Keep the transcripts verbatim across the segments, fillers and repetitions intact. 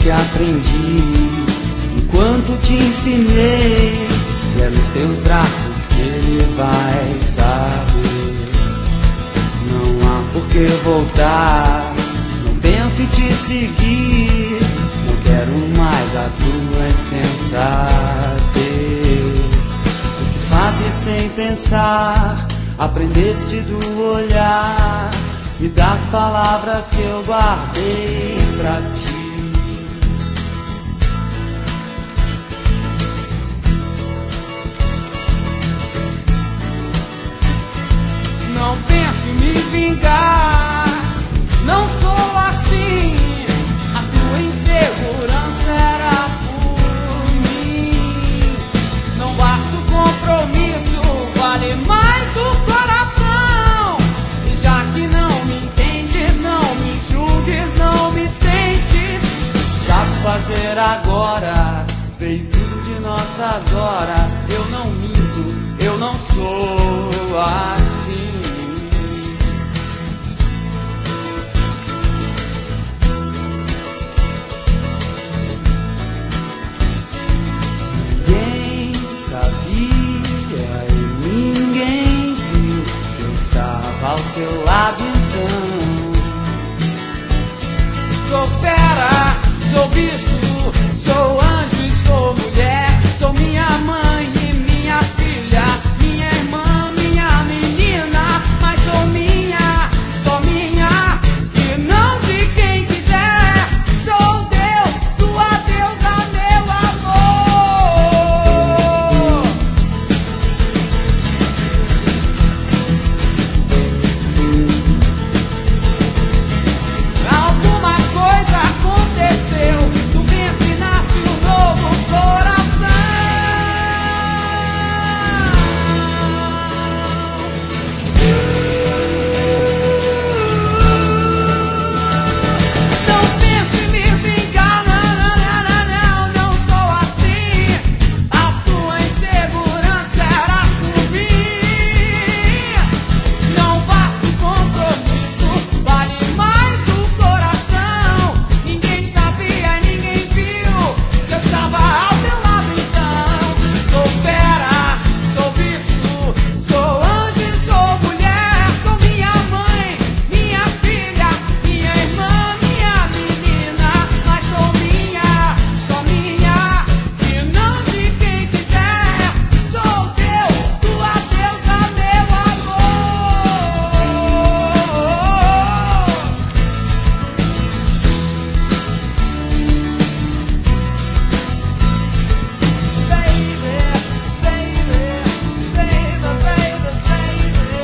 que aprendi enquanto te ensinei. E é nos teus braços que ele vai saber. Não há por que voltar, não penso em te seguir. Não quero mais a tua insensatez. O que fazes sem pensar, aprendeste do olhar e das palavras que eu guardei pra ti. Não penso em me vingar, não sou assim. A tua insegurança era por mim. Não basta o compromisso, vale mais o coração. E já que não me entendes, não me julgues, não me tentes. Sabes fazer agora, veio tudo de nossas horas. Eu não minto, eu não sou assim. Ao teu lado então. Sou fera, sou bicho, sou anjo e sou mulher. Sou minha mãe e minha filha, minha irmã, minha menina. Mas sou minha, sou minha e não de quem quiser. Sou Deus, tua deusa, meu amor. Alguma coisa aconteceu, do ventre nasce um novo coração. Não pense em me vingar, não, não, não, não, não sou assim. A tua insegurança era por mim. Não basta o compromisso, vale mais o coração. Ninguém sabia, ninguém viu que eu estava ao teu lado então. Sou fera, sou bicho, sou anjo e sou mulher. Sou minha mãe, minha filha, minha irmã, minha menina. Mas sou minha, sou minha e não de quem quiser. Sou Deus, tua deusa, meu amor. Baby, baby, baby, baby, baby.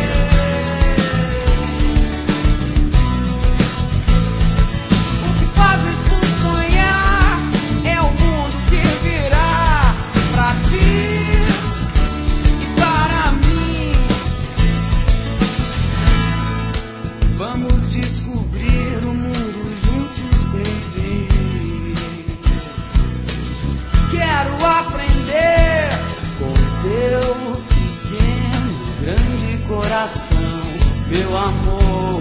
O que fazes por sonhar é o mundo que virá pra ti e para mim. Vamos descobrir o mundo juntos, baby. Quero aprender com teu pequeno, grande coração, meu amor.